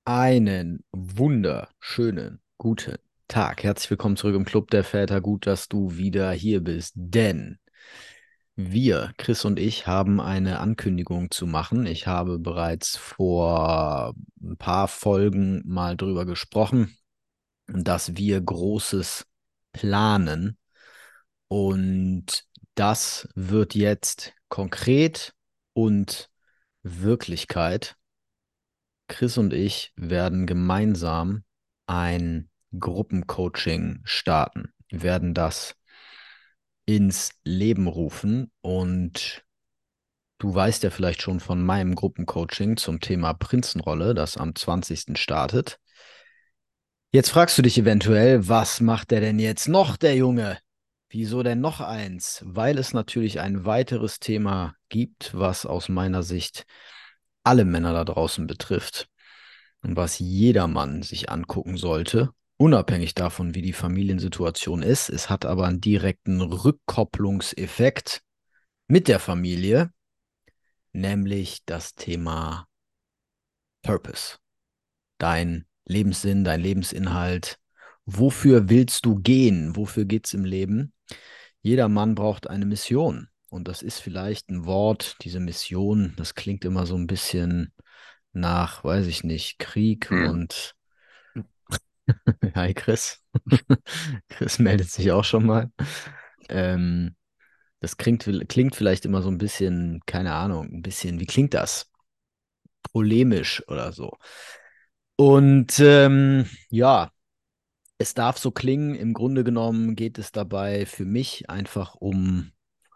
Einen wunderschönen guten Tag. Herzlich willkommen zurück im Club der Väter. Gut, dass du wieder hier bist, denn wir, Chris und ich, haben eine Ankündigung zu machen. Ich habe bereits vor ein paar Folgen mal drüber gesprochen, dass wir Großes planen und das wird jetzt konkret und Wirklichkeit. Chris und ich werden gemeinsam ein Gruppencoaching starten. Wir werden das ins Leben rufen und du weißt ja vielleicht schon von meinem Gruppencoaching zum Thema Prinzenrolle, das am 20. startet. Jetzt fragst du dich eventuell, was macht der denn jetzt noch, der Junge? Wieso denn noch eins? Weil es natürlich ein weiteres Thema gibt, was aus meiner Sicht alle Männer da draußen betrifft und was jeder Mann sich angucken sollte, unabhängig davon, wie die Familiensituation ist. Es hat aber einen direkten Rückkopplungseffekt mit der Familie, nämlich das Thema Purpose, dein Lebenssinn, dein Lebensinhalt. Wofür willst du gehen? Wofür geht's im Leben? Jeder Mann braucht eine Mission. Und das ist vielleicht ein Wort, diese Mission, das klingt immer so ein bisschen nach, weiß ich nicht, Krieg Hm. und hi Chris. Chris meldet sich auch schon mal. Ähm, Das klingt vielleicht immer so ein bisschen, keine Ahnung, ein bisschen, wie klingt das? Polemisch oder so. Und ja, es darf so klingen. Im Grunde genommen geht es dabei für mich einfach um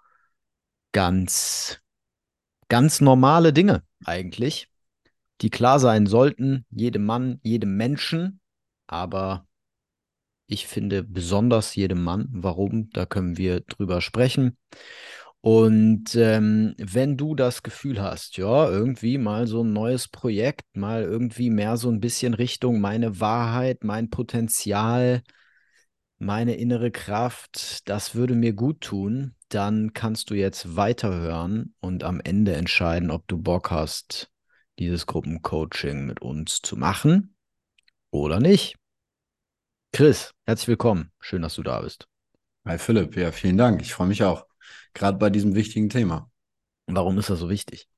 ganz, ganz normale Dinge eigentlich, die klar sein sollten, jedem Mann, jedem Menschen, aber ich finde besonders jedem Mann. Warum? Da können wir drüber sprechen. Und wenn du das Gefühl hast, ja, irgendwie mal so ein neues Projekt, mal irgendwie mehr so ein bisschen Richtung meine Wahrheit, mein Potenzial, meine innere Kraft, das würde mir gut tun, dann kannst du jetzt weiterhören und am Ende entscheiden, ob du Bock hast, dieses Gruppencoaching mit uns zu machen oder nicht. Chris, herzlich willkommen. Schön, dass du da bist. Hi Philipp, ja, vielen Dank. Ich freue mich auch. Gerade bei diesem wichtigen Thema. Warum ist das so wichtig?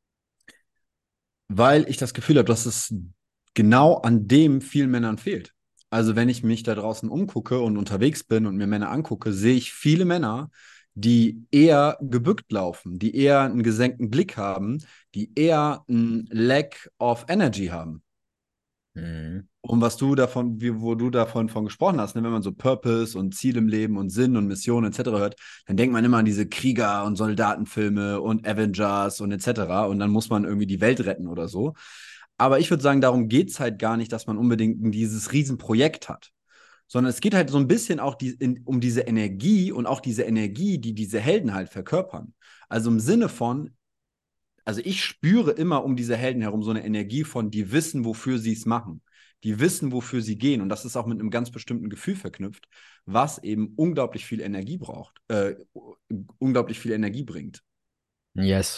Weil ich das Gefühl habe, dass es genau an dem vielen Männern fehlt. Also wenn ich mich da draußen umgucke und unterwegs bin und mir Männer angucke, sehe ich viele Männer, die eher gebückt laufen, die eher einen gesenkten Blick haben, die eher ein Lack of Energy haben. Mhm. Und was du davon, wo du davon von gesprochen hast, ne, wenn man so Purpose und Ziel im Leben und Sinn und Mission etc. hört, dann denkt man immer an diese Krieger- und Soldatenfilme und Avengers und etc. Und dann muss man irgendwie die Welt retten oder so. Aber ich würde sagen, darum geht es halt gar nicht, dass man unbedingt dieses Riesenprojekt hat. Sondern es geht halt so ein bisschen auch um diese Energie und auch diese Energie, die diese Helden halt verkörpern. Also im Sinne von, also ich spüre immer um diese Helden herum so eine Energie von, die wissen, wofür sie es machen. Die wissen, wofür sie gehen. Und das ist auch mit einem ganz bestimmten Gefühl verknüpft, was eben unglaublich viel Energie braucht, unglaublich viel Energie bringt. Yes.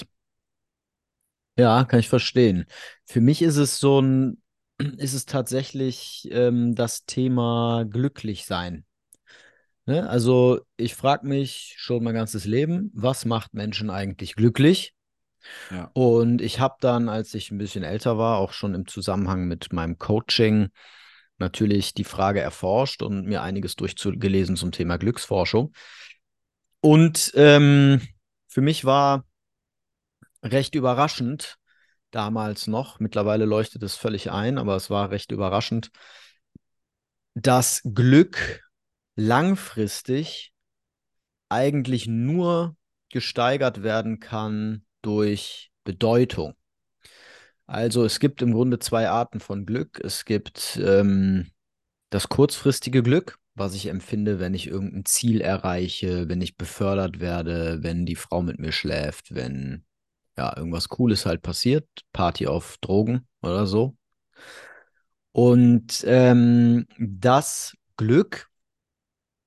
Ja, kann ich verstehen. Für mich ist es so ein, ist es tatsächlich das Thema glücklich sein. Ne? Also ich frage mich schon mein ganzes Leben, was macht Menschen eigentlich glücklich? Ja. Und ich habe dann, als ich ein bisschen älter war, auch schon im Zusammenhang mit meinem Coaching natürlich die Frage erforscht und mir einiges durchgelesen zum Thema Glücksforschung. Und für mich war recht überraschend, damals noch, mittlerweile leuchtet es völlig ein, aber es war recht überraschend, dass Glück langfristig eigentlich nur gesteigert werden kann durch Bedeutung. Also es gibt im Grunde zwei Arten von Glück. Es gibt das kurzfristige Glück, was ich empfinde, wenn ich irgendein Ziel erreiche, wenn ich befördert werde, wenn die Frau mit mir schläft, wenn ja irgendwas Cooles halt passiert, Party auf Drogen oder so. Und das Glück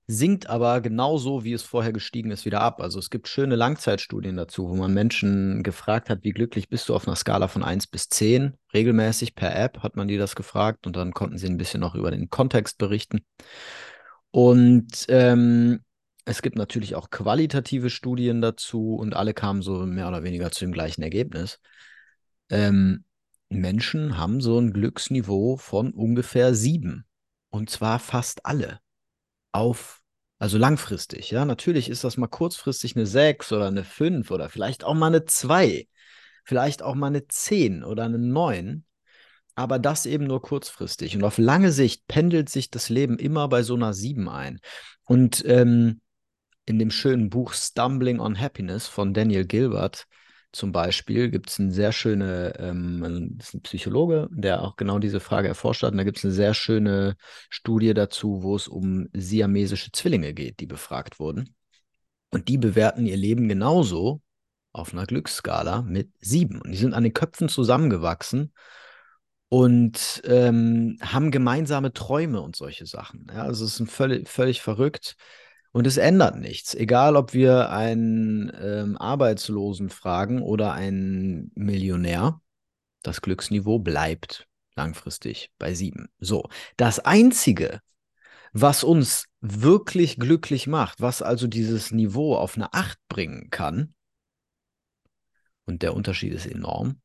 sinkt aber genauso, wie es vorher gestiegen ist, wieder ab. Also es gibt schöne Langzeitstudien dazu, wo man Menschen gefragt hat, wie glücklich bist du auf einer Skala von 1 bis 10. Regelmäßig per App hat man die das gefragt und dann konnten sie ein bisschen noch über den Kontext berichten. Und es gibt natürlich auch qualitative Studien dazu und alle kamen so mehr oder weniger zu dem gleichen Ergebnis. Ähm, Menschen haben so ein Glücksniveau von ungefähr 7. Und zwar fast alle auf, also langfristig, ja. Natürlich ist das mal kurzfristig eine 6 oder eine 5 oder vielleicht auch mal eine 2, vielleicht auch mal eine 10 oder eine 9, aber das eben nur kurzfristig. Und auf lange Sicht pendelt sich das Leben immer bei so einer 7 ein. Und in dem schönen Buch Stumbling on Happiness von Daniel Gilbert zum Beispiel gibt es eine sehr schöne, das ist ein Psychologe, der auch genau diese Frage erforscht hat. Und da gibt es eine sehr schöne Studie dazu, wo es um siamesische Zwillinge geht, die befragt wurden. Und die bewerten ihr Leben genauso auf einer Glücksskala mit 7. Und die sind an den Köpfen zusammengewachsen und haben gemeinsame Träume und solche Sachen. Ja, also es ist völlig verrückt und es ändert nichts. Egal, ob wir einen Arbeitslosen fragen oder einen Millionär, das Glücksniveau bleibt langfristig bei 7. So, das Einzige, was uns wirklich glücklich macht, was also dieses Niveau auf eine 8 bringen kann, und der Unterschied ist enorm,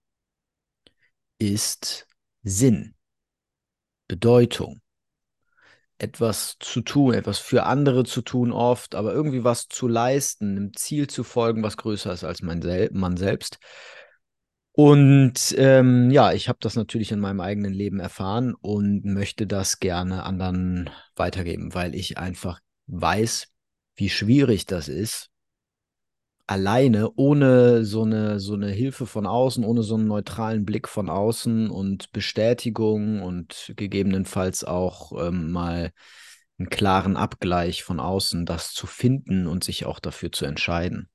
ist Sinn, Bedeutung. Etwas zu tun, etwas für andere zu tun oft, aber irgendwie was zu leisten, einem Ziel zu folgen, was größer ist als man selbst. Und ja, ich habe das natürlich in meinem eigenen Leben erfahren und möchte das gerne anderen weitergeben, weil ich einfach weiß, wie schwierig das ist, alleine, ohne so eine Hilfe von außen, ohne so einen neutralen Blick von außen und Bestätigung und gegebenenfalls auch mal einen klaren Abgleich von außen, das zu finden und sich auch dafür zu entscheiden.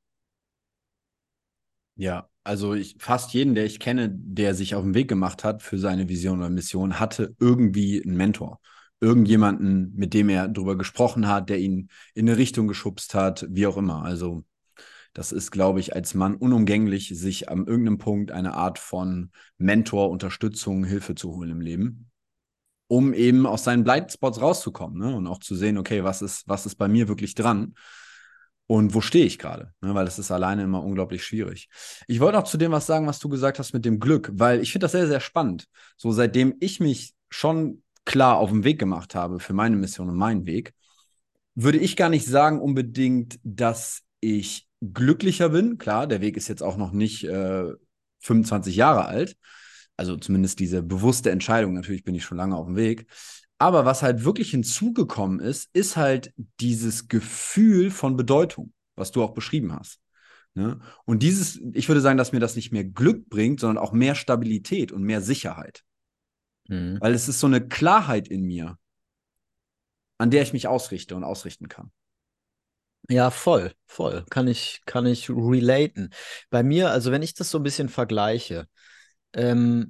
Ja, also fast jeden, der ich kenne, der sich auf den Weg gemacht hat für seine Vision oder Mission, hatte irgendwie einen Mentor. Irgendjemanden, mit dem er drüber gesprochen hat, der ihn in eine Richtung geschubst hat, wie auch immer. Also das ist, glaube ich, als Mann unumgänglich, sich an irgendeinem Punkt eine Art von Mentor, Unterstützung, Hilfe zu holen im Leben, um eben aus seinen Blindspots rauszukommen, ne? Und auch zu sehen, okay, was ist bei mir wirklich dran und wo stehe ich gerade, ne? Weil das ist alleine immer unglaublich schwierig. Ich wollte auch zu dem was sagen, was du gesagt hast mit dem Glück, weil ich finde das sehr, sehr spannend. So seitdem ich mich schon klar auf den Weg gemacht habe für meine Mission und meinen Weg, würde ich gar nicht sagen unbedingt, dass ich glücklicher bin. Klar, der Weg ist jetzt auch noch nicht 25 Jahre alt. Also zumindest diese bewusste Entscheidung. Natürlich bin ich schon lange auf dem Weg. Aber was halt wirklich hinzugekommen ist, ist halt dieses Gefühl von Bedeutung, was du auch beschrieben hast. Ne? Und ich würde sagen, dass mir das nicht mehr Glück bringt, sondern auch mehr Stabilität und mehr Sicherheit. Mhm. Weil es ist so eine Klarheit in mir, an der ich mich ausrichte und ausrichten kann. Ja, voll. Kann ich relaten. Bei mir, also wenn ich das so ein bisschen vergleiche, ähm,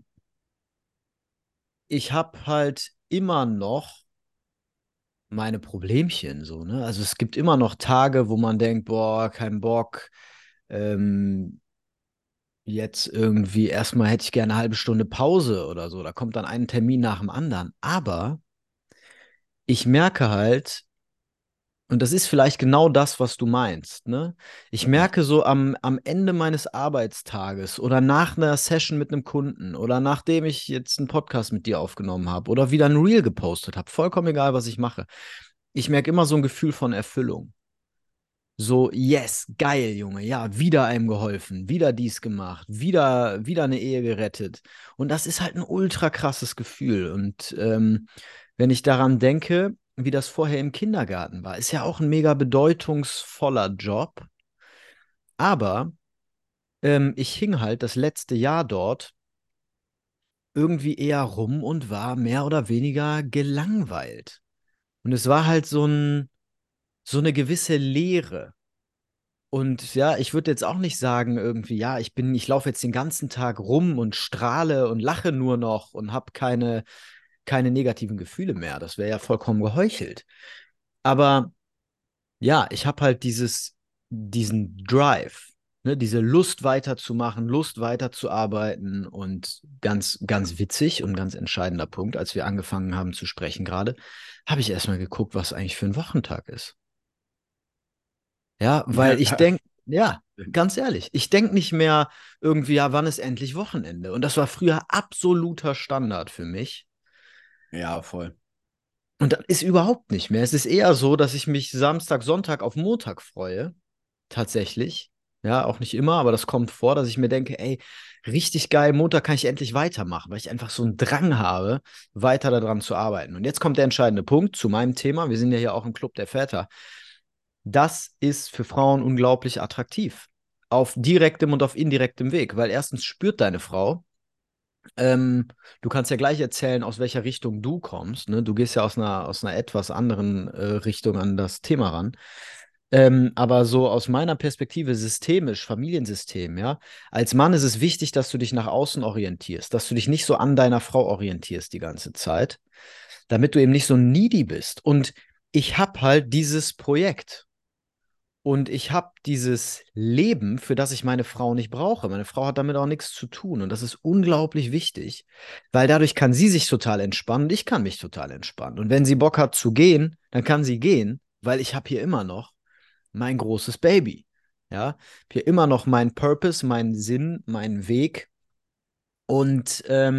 ich habe halt immer noch meine Problemchen so, ne? Also es gibt immer noch Tage, wo man denkt, boah, kein Bock, ähm, jetzt irgendwie erstmal hätte ich gerne eine halbe Stunde Pause oder so. Da kommt dann ein Termin nach dem anderen. Aber ich merke halt, und das ist vielleicht genau das, was du meinst, ne? Ich merke so am Ende meines Arbeitstages oder nach einer Session mit einem Kunden oder nachdem ich jetzt einen Podcast mit dir aufgenommen habe oder wieder ein Reel gepostet habe, vollkommen egal, was ich mache. Ich merke immer so ein Gefühl von Erfüllung. So, yes, geil, Junge, ja, wieder einem geholfen, wieder dies gemacht, wieder eine Ehe gerettet. Und das ist halt ein ultra krasses Gefühl. Und wenn ich daran denke, wie das vorher im Kindergarten war, ist ja auch ein mega bedeutungsvoller Job. Aber ich hing halt das letzte Jahr dort irgendwie eher rum und war mehr oder weniger gelangweilt. Und es war halt so eine gewisse Leere. Und ja, ich würde jetzt auch nicht sagen, irgendwie, ja, ich laufe jetzt den ganzen Tag rum und strahle und lache nur noch und habe keine negativen Gefühle mehr. Das wäre ja vollkommen geheuchelt. Aber ja, ich habe halt diesen Drive, ne, diese Lust weiterzumachen, Lust weiterzuarbeiten und ganz, ganz witzig und ganz entscheidender Punkt, als wir angefangen haben zu sprechen gerade, habe ich erstmal geguckt, was eigentlich für ein Wochentag ist. Ja, weil ich denke, ja, ganz ehrlich, ich denke nicht mehr irgendwie, ja, wann ist endlich Wochenende? Und das war früher absoluter Standard für mich. Ja, voll. Und das ist überhaupt nicht mehr. Es ist eher so, dass ich mich Samstag, Sonntag auf Montag freue. Tatsächlich. Ja, auch nicht immer, aber das kommt vor, dass ich mir denke, ey, richtig geil, Montag kann ich endlich weitermachen, weil ich einfach so einen Drang habe, weiter daran zu arbeiten. Und jetzt kommt der entscheidende Punkt zu meinem Thema. Wir sind ja hier auch im Club der Väter. Das ist für Frauen unglaublich attraktiv. Auf direktem und auf indirektem Weg, weil erstens spürt deine Frau, du kannst ja gleich erzählen, aus welcher Richtung du kommst. Ne? Du gehst ja aus einer etwas anderen Richtung an das Thema ran. Aber so aus meiner Perspektive systemisch, Familiensystem, ja, als Mann ist es wichtig, dass du dich nach außen orientierst, dass du dich nicht so an deiner Frau orientierst die ganze Zeit, damit du eben nicht so needy bist. Und ich habe halt dieses Projekt. Und ich habe dieses Leben, für das ich meine Frau nicht brauche. Meine Frau hat damit auch nichts zu tun. Und das ist unglaublich wichtig, weil dadurch kann sie sich total entspannen und ich kann mich total entspannen. Und wenn sie Bock hat zu gehen, dann kann sie gehen, weil ich habe hier immer noch mein großes Baby. Ja, hier immer noch mein Purpose, meinen Sinn, meinen Weg. Und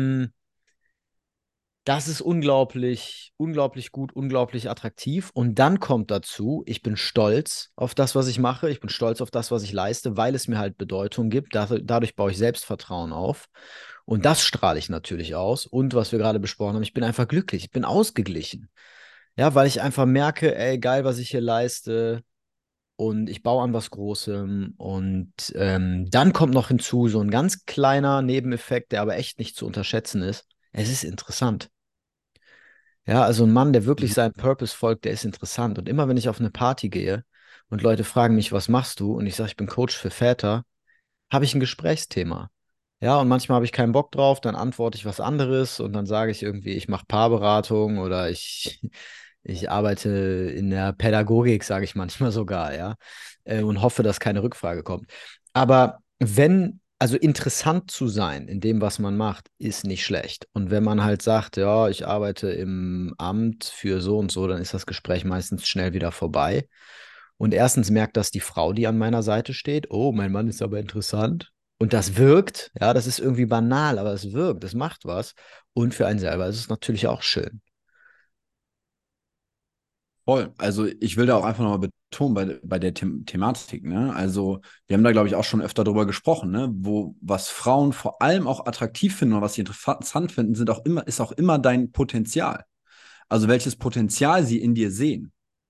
das ist unglaublich, unglaublich gut, unglaublich attraktiv. Und dann kommt dazu, ich bin stolz auf das, was ich mache. Ich bin stolz auf das, was ich leiste, weil es mir halt Bedeutung gibt. Dadurch baue ich Selbstvertrauen auf. Und das strahle ich natürlich aus. Und was wir gerade besprochen haben, ich bin einfach glücklich, ich bin ausgeglichen. Ja, weil ich einfach merke, ey, geil, was ich hier leiste. Und ich baue an was Großem. Und dann kommt noch hinzu so ein ganz kleiner Nebeneffekt, der aber echt nicht zu unterschätzen ist. Es ist interessant. Ja, also ein Mann, der wirklich Mhm. seinem Purpose folgt, der ist interessant. Und immer wenn ich auf eine Party gehe und Leute fragen mich, was machst du? Und ich sage, ich bin Coach für Väter, habe ich ein Gesprächsthema. Ja, und manchmal habe ich keinen Bock drauf, dann antworte ich was anderes und dann sage ich irgendwie, ich mache Paarberatung oder ich arbeite in der Pädagogik, sage ich manchmal sogar, ja, und hoffe, dass keine Rückfrage kommt. Aber also interessant zu sein in dem, was man macht, ist nicht schlecht. Und wenn man halt sagt, ja, ich arbeite im Amt für so und so, dann ist das Gespräch meistens schnell wieder vorbei. Und erstens merkt das die Frau, die an meiner Seite steht. Oh, mein Mann ist aber interessant. Und das wirkt, ja, das ist irgendwie banal, aber es wirkt, es macht was. Und für einen selber ist es natürlich auch schön. Voll. Also ich will da auch einfach nochmal betonen bei der Thematik, ne? Also wir haben da, glaube ich, auch schon öfter drüber gesprochen, ne? Was Frauen vor allem auch attraktiv finden und was sie interessant finden, ist auch immer dein Potenzial. Also welches Potenzial sie in dir sehen.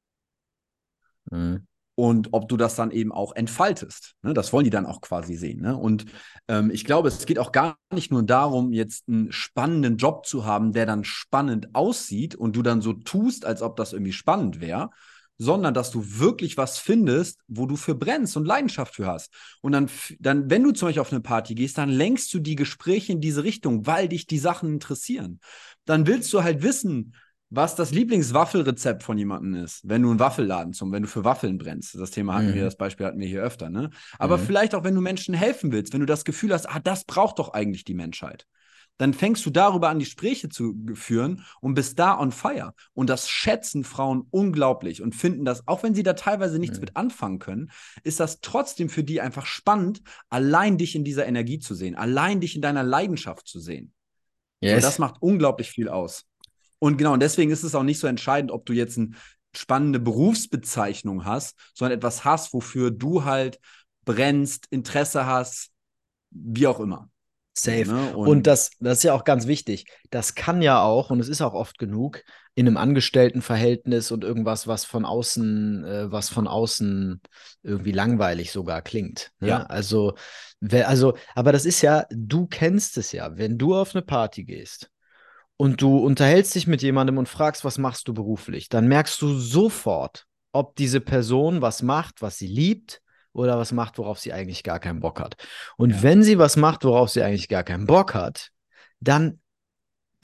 Mhm. Und ob du das dann eben auch entfaltest. Ne? Das wollen die dann auch quasi sehen. Ne? Und ich glaube, es geht auch gar nicht nur darum, jetzt einen spannenden Job zu haben, der dann spannend aussieht und du dann so tust, als ob das irgendwie spannend wäre, sondern dass du wirklich was findest, wo du für brennst und Leidenschaft für hast. Und dann, wenn du zum Beispiel auf eine Party gehst, dann lenkst du die Gespräche in diese Richtung, weil dich die Sachen interessieren. Dann willst du halt wissen, was das Lieblingswaffelrezept von jemandem ist, wenn du einen Waffelladen wenn du für Waffeln brennst. Mhm. Das Beispiel hatten wir hier öfter, ne? Aber Mhm. vielleicht auch, wenn du Menschen helfen willst, wenn du das Gefühl hast, das braucht doch eigentlich die Menschheit. Dann fängst du darüber an, die Gespräche zu führen und bist da on fire. Und das schätzen Frauen unglaublich und finden das, auch wenn sie da teilweise nichts Mhm. mit anfangen können, ist das trotzdem für die einfach spannend, allein dich in dieser Energie zu sehen, allein dich in deiner Leidenschaft zu sehen. So, das Yes. macht unglaublich viel aus. Und genau, und deswegen ist es auch nicht so entscheidend, ob du jetzt eine spannende Berufsbezeichnung hast, sondern etwas hast, wofür du halt brennst, Interesse hast, wie auch immer. So, Safe. ne? Und Und das ist ja auch ganz wichtig. Das kann ja auch, und es ist auch oft genug, in einem Angestelltenverhältnis und irgendwas, was von außen irgendwie langweilig sogar klingt. ja, Ne? Aber das ist ja, du kennst es ja, wenn du auf eine Party gehst und du unterhältst dich mit jemandem und fragst, was machst du beruflich, dann merkst du sofort, ob diese Person was macht, was sie liebt, oder was macht, worauf sie eigentlich gar keinen Bock hat. Und ja, wenn sie was macht, worauf sie eigentlich gar keinen Bock hat, dann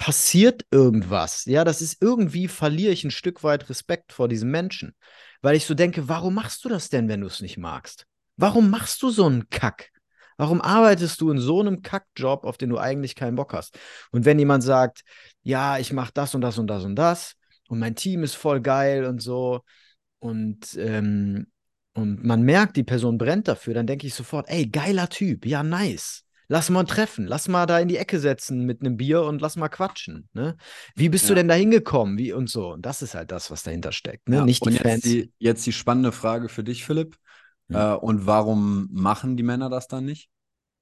passiert irgendwas. Ja, das ist irgendwie, verliere ich ein Stück weit Respekt vor diesem Menschen. Weil ich so denke, warum machst du das denn, wenn du es nicht magst? Warum machst du so einen Kack? Warum arbeitest du in so einem Kackjob, auf den du eigentlich keinen Bock hast? Und wenn jemand sagt, ja, ich mache das und das und das und das und mein Team ist voll geil und so und, und man merkt, die Person brennt dafür, dann denke ich sofort, ey, geiler Typ, ja, nice. Lass mal treffen, lass mal da in die Ecke setzen mit einem Bier und lass mal quatschen. Ne? Wie bist du Ja. denn da hingekommen? Wie und so. Und das ist halt das, was dahinter steckt. Ne? Ja, Nicht die und Fans. jetzt die spannende Frage für dich, Philipp. Hm. Und warum machen die Männer das dann nicht?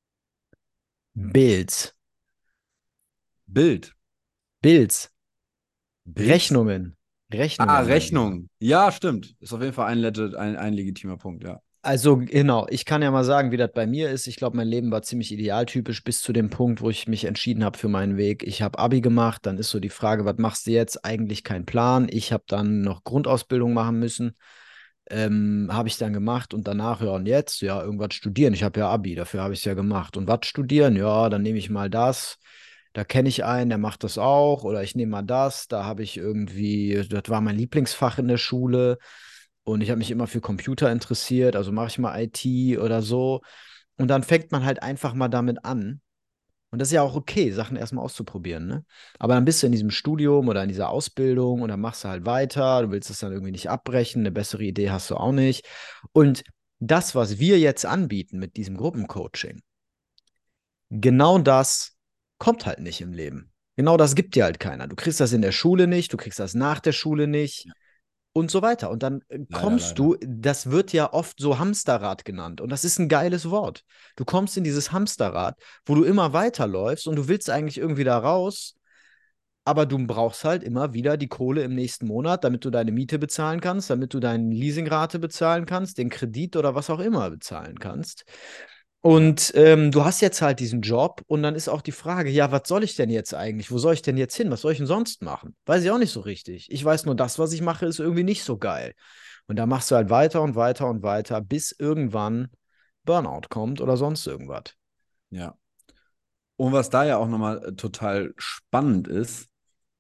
Bills. Bild. Bills. Bilds? Rechnungen. Ah, Rechnungen, mein Lieber. Rechnung. Ja, stimmt. Ist auf jeden Fall ein legitimer Punkt, ja. Also genau, ich kann ja mal sagen, wie das bei mir ist. Ich glaube, mein Leben war ziemlich idealtypisch bis zu dem Punkt, wo ich mich entschieden habe für meinen Weg. Ich habe Abi gemacht, dann ist so die Frage, was machst du jetzt? Eigentlich kein Plan. Ich habe dann noch Grundausbildung machen müssen. Habe ich dann gemacht und danach, ja, und jetzt, ja, irgendwas studieren. Ich habe ja Abi, dafür habe ich es ja gemacht. Und was studieren? Ja, dann nehme ich mal das. Da kenne ich einen, der macht das auch. Oder ich nehme mal das. Da habe ich irgendwie, das war mein Lieblingsfach in der Schule. Und ich habe mich immer für Computer interessiert, also mache ich mal IT oder so. Und dann fängt man halt einfach mal damit an. Und das ist ja auch okay, Sachen erstmal auszuprobieren, ne? Aber dann bist du in diesem Studium oder in dieser Ausbildung und dann machst du halt weiter, du willst es dann irgendwie nicht abbrechen, eine bessere Idee hast du auch nicht. Und das, was wir jetzt anbieten mit diesem Gruppencoaching, genau das kommt halt nicht im Leben. Genau das gibt dir halt keiner. Du kriegst das in der Schule nicht, du kriegst das nach der Schule nicht Ja, und so weiter. Und dann leider, kommst leider. du, das wird ja oft so Hamsterrad genannt. Und das ist ein geiles Wort. Du kommst in dieses Hamsterrad, wo du immer weiterläufst und du willst eigentlich irgendwie da raus, aber du brauchst halt immer wieder die Kohle im nächsten Monat, damit du deine Miete bezahlen kannst, damit du deine Leasingrate bezahlen kannst, den Kredit oder was auch immer bezahlen kannst. Ja, Und du hast jetzt halt diesen Job und dann ist auch die Frage, ja, was soll ich denn jetzt eigentlich? Wo soll ich denn jetzt hin? Was soll ich denn sonst machen? Weiß ich auch nicht so richtig. Ich weiß nur, das, was ich mache, ist irgendwie nicht so geil. Und da machst du halt weiter und weiter und weiter, bis irgendwann Burnout kommt oder sonst irgendwas. ja. Und was da ja auch nochmal total spannend ist,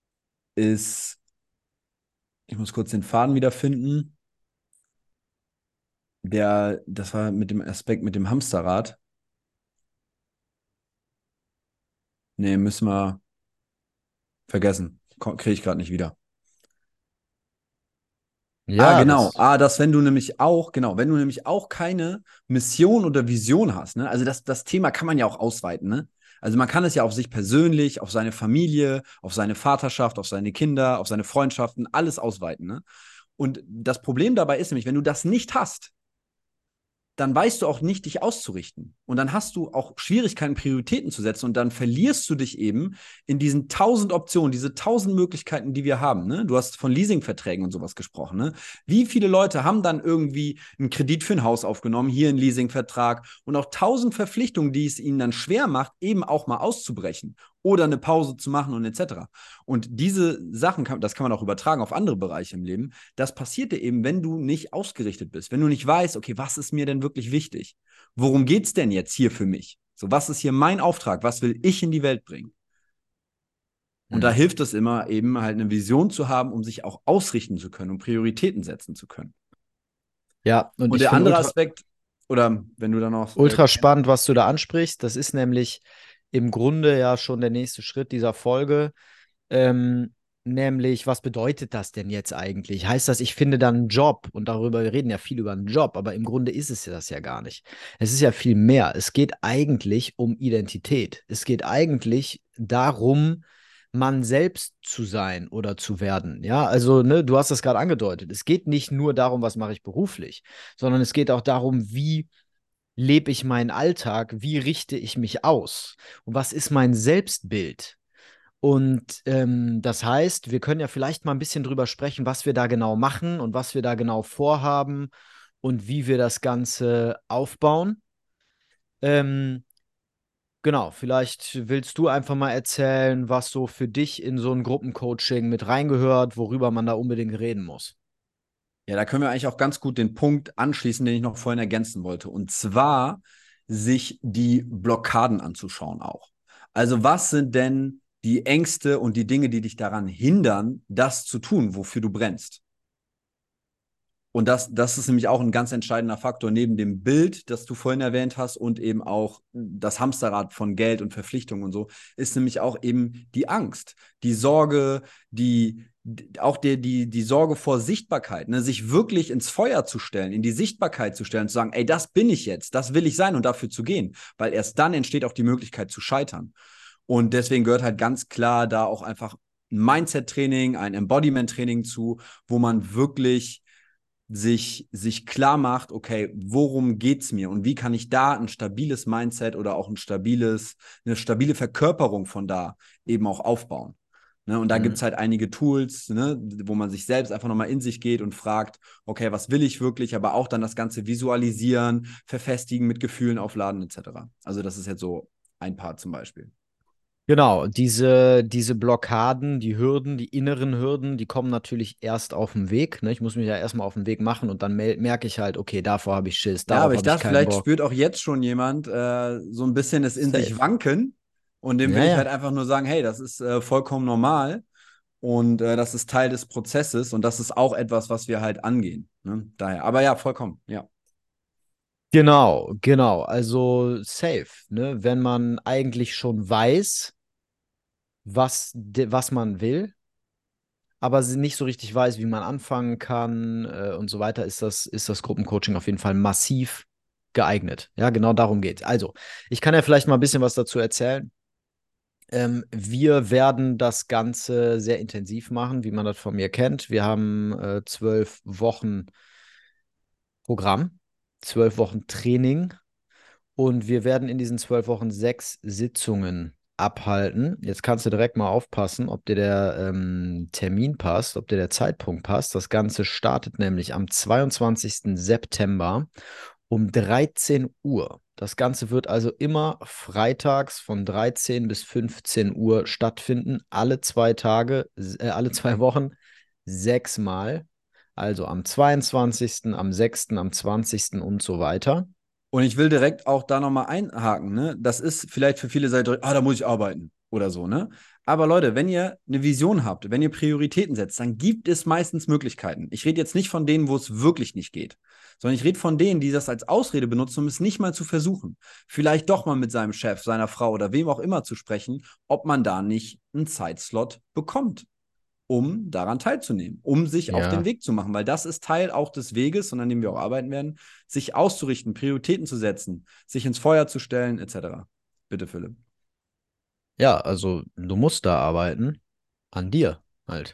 ich muss kurz den Faden wiederfinden. Das war mit dem Aspekt mit dem Hamsterrad. Nee, müssen wir vergessen. Kriege ich gerade nicht wieder. Ah, Ja, genau. das. Ah, wenn du nämlich auch, genau, wenn du nämlich auch keine Mission oder Vision hast, ne? Also das Thema kann man ja auch ausweiten, ne? Also man kann es ja auf sich persönlich, auf seine Familie, auf seine Vaterschaft, auf seine Kinder, auf seine Freundschaften, alles ausweiten, ne? Und das Problem dabei ist nämlich, wenn du das nicht hast, dann weißt du auch nicht, dich auszurichten. Und dann hast du auch Schwierigkeiten, Prioritäten zu setzen. Und dann verlierst du dich eben in diesen 1.000 Optionen, diese 1.000 Möglichkeiten, die wir haben. Ne? Du hast von Leasingverträgen und sowas gesprochen. Ne? Wie viele Leute haben dann irgendwie einen Kredit für ein Haus aufgenommen, hier einen Leasingvertrag und auch 1.000 Verpflichtungen, die es ihnen dann schwer macht, eben auch mal auszubrechen oder eine Pause zu machen und etc. Und diese Sachen, das kann man auch übertragen auf andere Bereiche im Leben. Das passiert dir eben, wenn du nicht ausgerichtet bist, wenn du nicht weißt, okay, was ist mir denn wirklich wichtig? Worum geht es denn jetzt hier für mich? So, was ist hier mein Auftrag? Was will ich in die Welt bringen? Und da Hm. hilft es immer, eben halt eine Vision zu haben, um sich auch ausrichten zu können und Prioritäten setzen zu können. Ja, und Und ich der finde andere ultra, Aspekt, oder wenn du da noch ultra spannend, was du da ansprichst. Das ist nämlich im Grunde ja schon der nächste Schritt dieser Folge. Ähm, Nämlich, was bedeutet das denn jetzt eigentlich? Heißt das, ich finde dann einen Job? Und darüber, wir reden ja viel über einen Job, aber im Grunde ist es ja das ja gar nicht. Es ist ja viel mehr. Es geht eigentlich um Identität. Es geht eigentlich darum, man selbst zu sein oder zu werden. Ja, also, ne, du hast das gerade angedeutet. Es geht nicht nur darum, was mache ich beruflich, sondern es geht auch darum, wie lebe ich meinen Alltag, wie richte ich mich aus und was ist mein Selbstbild. Und das heißt, wir können ja vielleicht mal ein bisschen drüber sprechen, was wir da genau machen und was wir da genau vorhaben und wie wir das Ganze aufbauen. Ähm, genau, vielleicht willst du einfach mal erzählen, was so für dich in so ein Gruppencoaching mit reingehört, worüber man da unbedingt reden muss. Ja, da können wir eigentlich auch ganz gut den Punkt anschließen, den ich noch vorhin ergänzen wollte. Und zwar sich die Blockaden anzuschauen auch. Also was sind denn die Ängste und die Dinge, die dich daran hindern, das zu tun, wofür du brennst. Und das ist nämlich auch ein ganz entscheidender Faktor neben dem Bild, das du vorhin erwähnt hast und eben auch das Hamsterrad von Geld und Verpflichtungen und so, ist nämlich auch eben die Angst, die Sorge, auch die Sorge vor Sichtbarkeit, ne? Sich wirklich ins Feuer zu stellen, in die Sichtbarkeit zu stellen, zu sagen, ey, das bin ich jetzt, das will ich sein und dafür zu gehen, weil erst dann entsteht auch die Möglichkeit zu scheitern. Und deswegen gehört halt ganz klar da auch einfach ein Mindset-Training, ein Embodiment-Training zu, wo man wirklich sich klar macht, okay, worum geht's mir und wie kann ich da ein stabiles Mindset oder auch eine stabile Verkörperung von da eben auch aufbauen. Ne? Und da gibt Mhm. es halt einige Tools, ne, wo man sich selbst einfach nochmal in sich geht und fragt, okay, was will ich wirklich, aber auch dann das Ganze visualisieren, verfestigen, mit Gefühlen aufladen, etc. Also das ist jetzt so ein Part zum Beispiel. Genau, diese Blockaden, die Hürden, die inneren Hürden, die kommen natürlich erst auf den Weg. Ne? Ich muss mich ja erstmal auf den Weg machen und dann merke ich halt, okay, davor habe ich Schiss, Ja, aber darauf ich habe ich dachte, keinen vielleicht Bock. spürt auch jetzt schon jemand so ein bisschen es in sich Safe. wanken. Und dem will Ja, ich halt ja. einfach nur sagen, hey, das ist vollkommen normal und das ist Teil des Prozesses und das ist auch etwas, was wir halt angehen. Ne? Daher, aber ja, vollkommen, ja. Genau, genau. Also safe, ne? Wenn man eigentlich schon weiß, was man will, aber sie nicht so richtig weiß, wie man anfangen kann und so weiter, ist das Gruppencoaching auf jeden Fall massiv geeignet. Ja, genau darum geht es. Also, ich kann ja vielleicht mal ein bisschen was dazu erzählen. Wir werden das Ganze sehr intensiv machen, wie man das von mir kennt. Wir haben 12 Wochen Programm, 12 Wochen Training und wir werden in diesen 12 Wochen 6 Sitzungen abhalten. Jetzt kannst du direkt mal aufpassen, ob dir der Termin passt, ob dir der Zeitpunkt passt. Das Ganze startet nämlich am 22. September um 13 Uhr. Das Ganze wird also immer freitags von 13 bis 15 Uhr stattfinden. Alle 2 Tage, alle 2 Wochen 6 Mal. Also am 22., am 6., am 20. und so weiter. Und ich will direkt auch da nochmal einhaken, ne? Das ist vielleicht für viele Seiten, da muss ich arbeiten oder so, ne? Aber Leute, wenn ihr eine Vision habt, wenn ihr Prioritäten setzt, dann gibt es meistens Möglichkeiten. Ich rede jetzt nicht von denen, wo es wirklich nicht geht, sondern ich rede von denen, die das als Ausrede benutzen, um es nicht mal zu versuchen. Vielleicht doch mal mit seinem Chef, seiner Frau oder wem auch immer zu sprechen, ob man da nicht einen Zeitslot bekommt, um daran teilzunehmen, um sich auf den Ja. Weg zu machen, weil das ist Teil auch des Weges, und an dem wir auch arbeiten werden, sich auszurichten, Prioritäten zu setzen, sich ins Feuer zu stellen, etc. Bitte, Philipp. Ja, also du musst da arbeiten, an dir halt.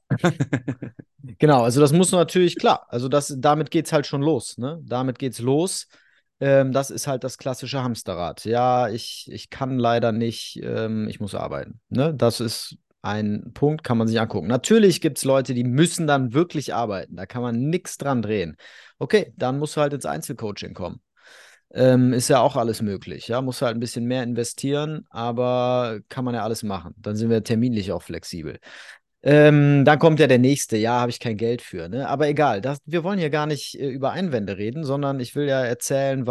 Genau, also das muss natürlich klar. Also damit geht's halt schon los, ne? Damit geht's los. Das ist halt das klassische Hamsterrad. Ja, ich kann leider nicht, ich muss arbeiten. Ne? Das ist ein Punkt, kann man sich angucken. Natürlich gibt es Leute, die müssen dann wirklich arbeiten. Da kann man nichts dran drehen. Okay, dann musst du halt ins Einzelcoaching kommen. Ist ja auch alles möglich. Ja, muss halt ein bisschen mehr investieren, aber kann man ja alles machen. Dann sind wir terminlich auch flexibel. Dann kommt ja der nächste. Ja, habe ich kein Geld für, ne? Aber egal, wir wollen hier gar nicht über Einwände reden, sondern ich will ja erzählen,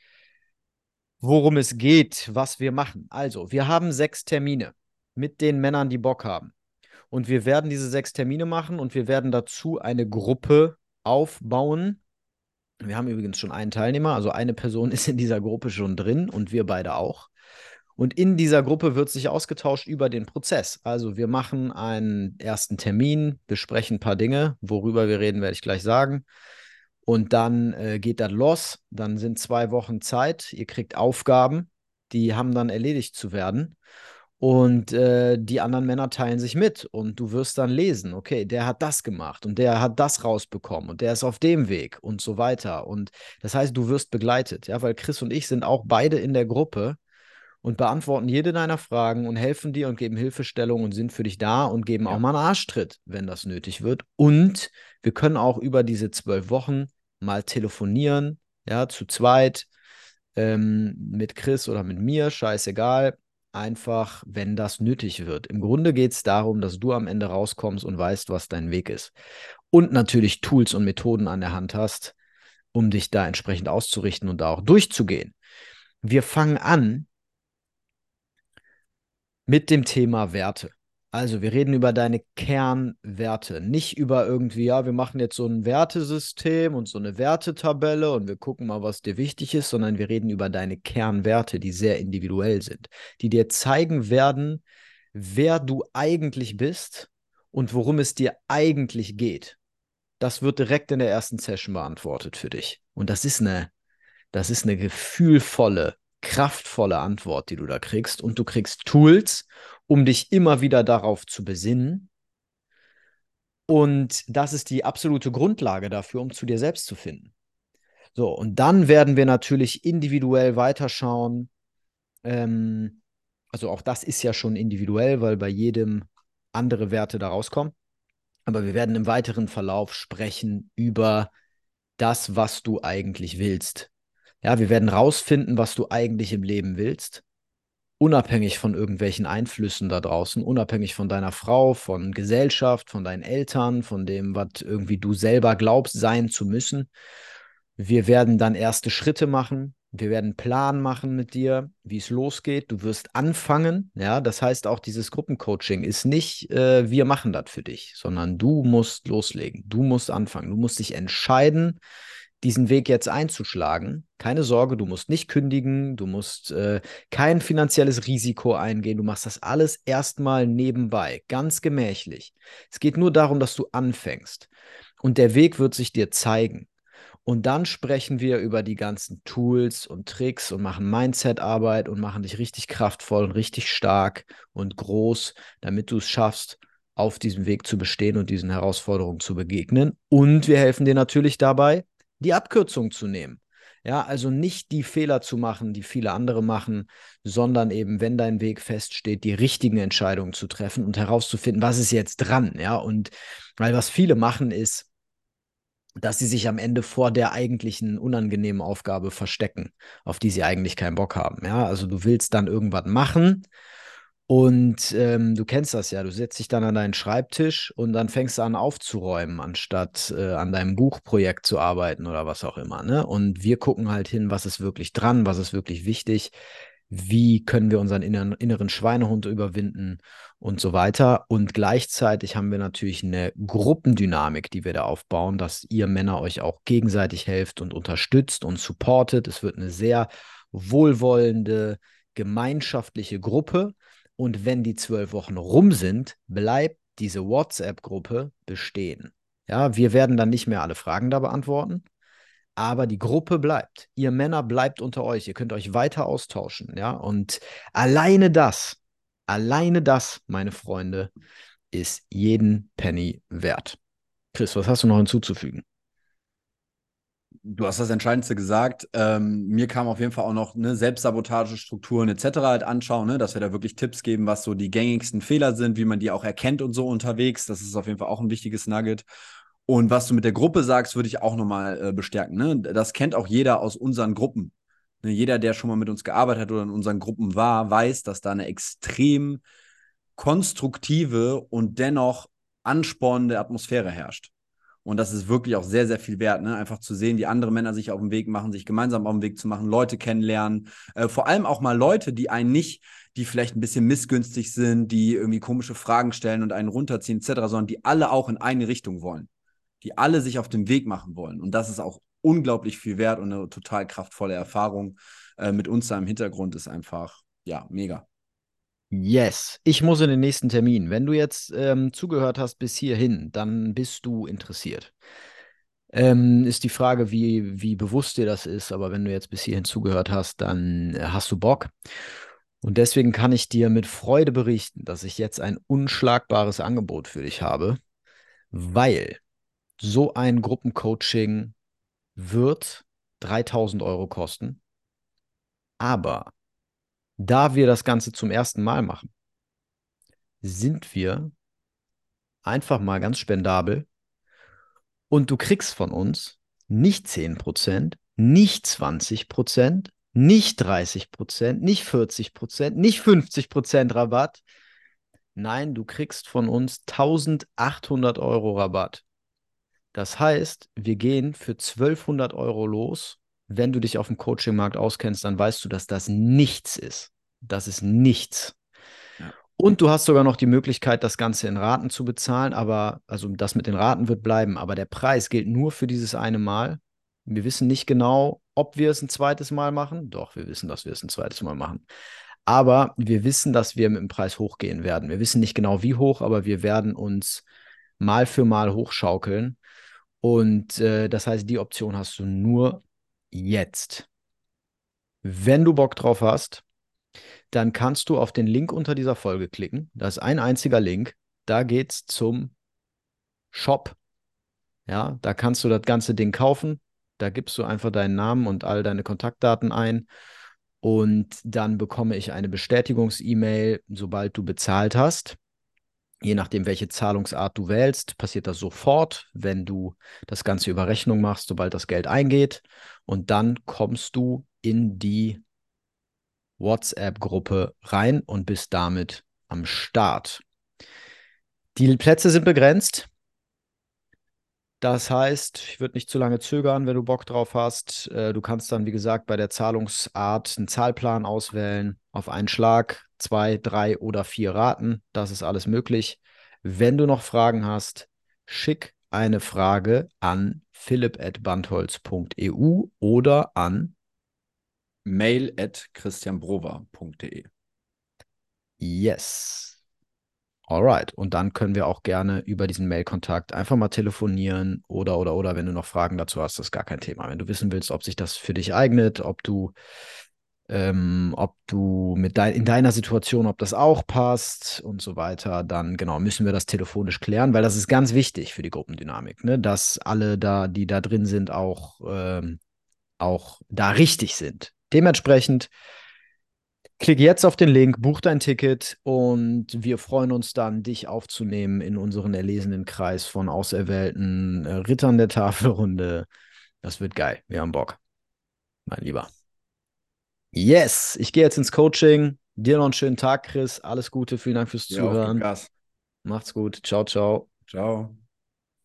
worum es geht, was wir machen. Also, wir haben 6 Termine mit den Männern, die Bock haben. Und wir werden diese 6 Termine machen und wir werden dazu eine Gruppe aufbauen. Wir haben übrigens schon einen Teilnehmer, also eine Person ist in dieser Gruppe schon drin und wir beide auch. Und in dieser Gruppe wird sich ausgetauscht über den Prozess. Also wir machen einen ersten Termin, besprechen ein paar Dinge, worüber wir reden, werde ich gleich sagen. Und dann geht das los. Dann sind 2 Wochen Zeit. Ihr kriegt Aufgaben, die haben dann erledigt zu werden. Und die anderen Männer teilen sich mit und du wirst dann lesen, okay, der hat das gemacht und der hat das rausbekommen und der ist auf dem Weg und so weiter. Und das heißt, du wirst begleitet, ja, weil Chris und ich sind auch beide in der Gruppe und beantworten jede deiner Fragen und helfen dir und geben Hilfestellung und sind für dich da und geben auch Ja. mal einen Arschtritt, wenn das nötig wird. Und wir können auch über diese 12 Wochen mal telefonieren, ja, zu zweit, mit Chris oder mit mir, scheißegal. Einfach, wenn das nötig wird. Im Grunde geht es darum, dass du am Ende rauskommst und weißt, was dein Weg ist. Und natürlich Tools und Methoden an der Hand hast, um dich da entsprechend auszurichten und da auch durchzugehen. Wir fangen an mit dem Thema Werte. Also, wir reden über deine Kernwerte, nicht über irgendwie, ja, wir machen jetzt so ein Wertesystem und so eine Wertetabelle und wir gucken mal, was dir wichtig ist, sondern wir reden über deine Kernwerte, die sehr individuell sind, die dir zeigen werden, wer du eigentlich bist und worum es dir eigentlich geht. Das wird direkt in der ersten Session beantwortet für dich. Und das ist eine gefühlvolle, kraftvolle Antwort, die du da kriegst. Und du kriegst Tools, um dich immer wieder darauf zu besinnen. Und das ist die absolute Grundlage dafür, um zu dir selbst zu finden. So, und dann werden wir natürlich individuell weiterschauen. Ähm, also auch das ist ja schon individuell, weil bei jedem andere Werte da rauskommen. Aber wir werden im weiteren Verlauf sprechen über das, was du eigentlich willst. Ja, wir werden rausfinden, was du eigentlich im Leben willst, unabhängig von irgendwelchen Einflüssen da draußen, unabhängig von deiner Frau, von Gesellschaft, von deinen Eltern, von dem, was irgendwie du selber glaubst, sein zu müssen. Wir werden dann erste Schritte machen. Wir werden einen Plan machen mit dir, wie es losgeht. Du wirst anfangen. Ja, das heißt auch, dieses Gruppencoaching ist nicht, wir machen das für dich, sondern du musst loslegen. Du musst anfangen. Du musst dich entscheiden, diesen Weg jetzt einzuschlagen. Keine Sorge, du musst nicht kündigen, du musst kein finanzielles Risiko eingehen. Du machst das alles erstmal nebenbei, ganz gemächlich. Es geht nur darum, dass du anfängst. Und der Weg wird sich dir zeigen. Und dann sprechen wir über die ganzen Tools und Tricks und machen Mindset-Arbeit und machen dich richtig kraftvoll und richtig stark und groß, damit du es schaffst, auf diesem Weg zu bestehen und diesen Herausforderungen zu begegnen. Und wir helfen dir natürlich dabei, die Abkürzung zu nehmen. Ja, also nicht die Fehler zu machen, die viele andere machen, sondern eben, wenn dein Weg feststeht, die richtigen Entscheidungen zu treffen und herauszufinden, was ist jetzt dran. Ja, und weil was viele machen ist, dass sie sich am Ende vor der eigentlichen unangenehmen Aufgabe verstecken, auf die sie eigentlich keinen Bock haben. Ja, also du willst dann irgendwas machen und du kennst das ja, du setzt dich dann an deinen Schreibtisch und dann fängst du an aufzuräumen, anstatt an deinem Buchprojekt zu arbeiten oder was auch immer. Ne? Und wir gucken halt hin, was ist wirklich dran, was ist wirklich wichtig, wie können wir unseren inneren Schweinehund überwinden und so weiter. Und gleichzeitig haben wir natürlich eine Gruppendynamik, die wir da aufbauen, dass ihr Männer euch auch gegenseitig helft und unterstützt und supportet. Es wird eine sehr wohlwollende, gemeinschaftliche Gruppe. Und wenn die 12 Wochen rum sind, bleibt diese WhatsApp-Gruppe bestehen. Ja, wir werden dann nicht mehr alle Fragen da beantworten, aber die Gruppe bleibt. Ihr Männer bleibt unter euch. Ihr könnt euch weiter austauschen. Ja, und alleine das, meine Freunde, ist jeden Penny wert. Chris, was hast du noch hinzuzufügen? Du hast das Entscheidendste gesagt. Mir kam auf jeden Fall auch noch ne, Selbstsabotagestrukturen etc. halt anschauen, ne, dass wir da wirklich Tipps geben, was so die gängigsten Fehler sind, wie man die auch erkennt und so unterwegs. Das ist auf jeden Fall auch ein wichtiges Nugget. Und was du mit der Gruppe sagst, würde ich auch nochmal bestärken. Ne? Das kennt auch jeder aus unseren Gruppen. Ne, jeder, der schon mal mit uns gearbeitet hat oder in unseren Gruppen war, weiß, dass da eine extrem konstruktive und dennoch anspornende Atmosphäre herrscht. Und das ist wirklich auch sehr, sehr viel wert, ne? Einfach zu sehen, wie andere Männer sich auf den Weg machen, sich gemeinsam auf den Weg zu machen, Leute kennenlernen. Vor allem auch mal Leute, die einen nicht, die vielleicht ein bisschen missgünstig sind, die irgendwie komische Fragen stellen und einen runterziehen, etc., sondern die alle auch in eine Richtung wollen. Die alle sich auf den Weg machen wollen. Und das ist auch unglaublich viel wert und eine total kraftvolle Erfahrung. Mit uns da im Hintergrund ist einfach, ja, mega. Yes, ich muss in den nächsten Termin. Wenn du jetzt zugehört hast bis hierhin, dann bist du interessiert. Ist die Frage, wie bewusst dir das ist, aber wenn du jetzt bis hierhin zugehört hast, dann hast du Bock. Und deswegen kann ich dir mit Freude berichten, dass ich jetzt ein unschlagbares Angebot für dich habe, weil so ein Gruppencoaching wird 3.000 € kosten, aber da wir das Ganze zum ersten Mal machen, sind wir einfach mal ganz spendabel und du kriegst von uns nicht 10%, nicht 20%, nicht 30%, nicht 40%, nicht 50% Rabatt. Nein, du kriegst von uns 1.800 € Rabatt. Das heißt, wir gehen für 1.200 € los. Wenn du dich auf dem Coaching-Markt auskennst, dann weißt du, dass das nichts ist. Das ist nichts. Und du hast sogar noch die Möglichkeit, das Ganze in Raten zu bezahlen, aber, also das mit den Raten wird bleiben, aber der Preis gilt nur für dieses eine Mal. Wir wissen nicht genau, ob wir es ein zweites Mal machen. Doch, wir wissen, dass wir es ein zweites Mal machen. Aber wir wissen, dass wir mit dem Preis hochgehen werden. Wir wissen nicht genau, wie hoch, aber wir werden uns mal für mal hochschaukeln. Und das heißt, die Option hast du nur jetzt. Wenn du Bock drauf hast, dann kannst du auf den Link unter dieser Folge klicken. Das ist ein einziger Link. Da geht's zum Shop. Ja, da kannst du das ganze Ding kaufen. Da gibst du einfach deinen Namen und all deine Kontaktdaten ein. Und dann bekomme ich eine Bestätigungs-E-Mail, sobald du bezahlt hast. Je nachdem, welche Zahlungsart du wählst, passiert das sofort, wenn du das Ganze über Rechnung machst, sobald das Geld eingeht. Und dann kommst du in die WhatsApp-Gruppe rein und bist damit am Start. Die Plätze sind begrenzt. Das heißt, ich würde nicht zu lange zögern, wenn du Bock drauf hast. Du kannst dann, wie gesagt, bei der Zahlungsart einen Zahlplan auswählen. Auf einen Schlag, 2, 3 oder 4 Raten. Das ist alles möglich. Wenn du noch Fragen hast, schick eine Frage an philipp@bandholz.eu oder an mail@christianbrover.de. yes. Alright. Und dann können wir auch gerne über diesen Mailkontakt einfach mal telefonieren oder, wenn du noch Fragen dazu hast, ist gar kein Thema. Wenn du wissen willst, ob sich das für dich eignet, ob du in deiner Situation, ob das auch passt und so weiter, dann genau müssen wir das telefonisch klären, weil das ist ganz wichtig für die Gruppendynamik, ne? Dass alle da, die da drin sind, auch da richtig sind. Dementsprechend klick jetzt auf den Link, buch dein Ticket und wir freuen uns dann, dich aufzunehmen in unseren erlesenen Kreis von auserwählten Rittern der Tafelrunde. Das wird geil. Wir haben Bock, mein Lieber. Yes, ich gehe jetzt ins Coaching. Dir noch einen schönen Tag, Chris. Alles Gute, vielen Dank fürs Ja, auf, gib Zuhören. Gas. Macht's gut. Ciao, ciao. Ciao.